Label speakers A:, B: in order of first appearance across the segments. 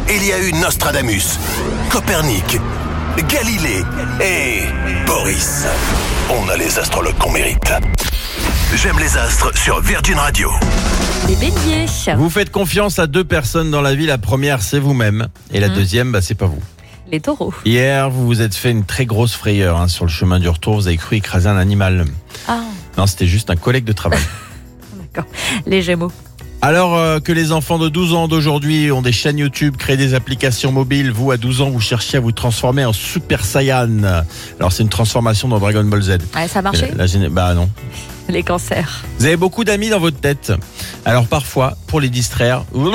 A: il y a eu Nostradamus, Copernic, Galilée et Boris. On a les astrologues qu'on mérite. J'aime les astres sur Virgin Radio.
B: Les béliers.
C: Vous faites confiance à 2 personnes dans la vie. La première, c'est vous-même. Et la deuxième, c'est pas vous.
B: Les taureaux.
C: Hier, vous vous êtes fait une très grosse frayeur sur le chemin du retour. Vous avez cru écraser un animal.
B: Ah,
C: Non, c'était juste un collègue de travail.
B: d'accord. Les gémeaux.
C: Alors que les enfants de 12 ans d'aujourd'hui ont des chaînes YouTube, créent des applications mobiles, vous, à 12 ans, vous cherchez à vous transformer en Super Saiyan. Alors, c'est une transformation dans Dragon Ball Z.
B: Ouais, ça a marché.
C: Bah non.
B: Les cancers.
C: Vous avez beaucoup d'amis dans votre tête. Alors parfois, pour les distraire, vous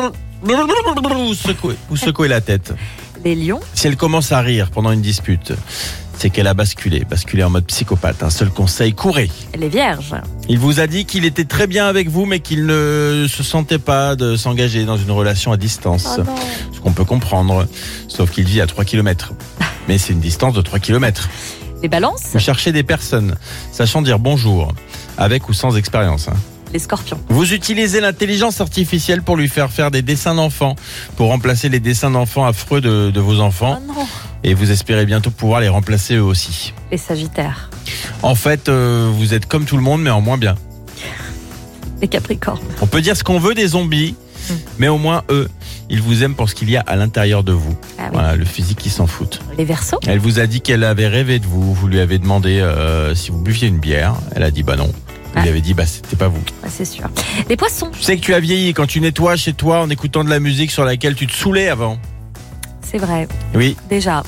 C: secouez la tête.
B: Les lions.
C: Si elle commence à rire pendant une dispute, c'est qu'elle a basculé en mode psychopathe. Un seul conseil, courez.
B: Les vierges.
C: Il vous a dit qu'il était très bien avec vous, mais qu'il ne se sentait pas de s'engager dans une relation à distance.
B: Oh non.
C: Ce qu'on peut comprendre, sauf qu'il vit à 3 km. Mais c'est une distance de 3 km.
B: Les balances.
C: Vous cherchez des personnes sachant dire bonjour, avec ou sans expérience.
B: Les scorpions.
C: Vous utilisez l'intelligence artificielle pour lui faire des dessins d'enfants, pour remplacer les dessins d'enfants affreux de vos enfants.
B: Oh non.
C: Et vous espérez bientôt pouvoir les remplacer eux aussi.
B: Les sagittaires.
C: En fait, vous êtes comme tout le monde, mais en moins bien.
B: Les capricornes.
C: On peut dire ce qu'on veut des zombies, mais au moins eux, ils vous aiment pour ce qu'il y a à l'intérieur de vous.
B: Ah oui.
C: Voilà, le physique, ils s'en foutent.
B: Les verseaux.
C: Elle vous a dit qu'elle avait rêvé de vous. Vous lui avez demandé si vous buviez une bière. Elle a dit bah non. Vous lui avez dit bah c'était pas vous.
B: Ouais, c'est sûr. Les poissons.
C: Tu sais que tu as vieilli quand tu nettoies chez toi en écoutant de la musique sur laquelle tu te saoulais avant.
B: C'est vrai.
C: Oui.
B: Déjà.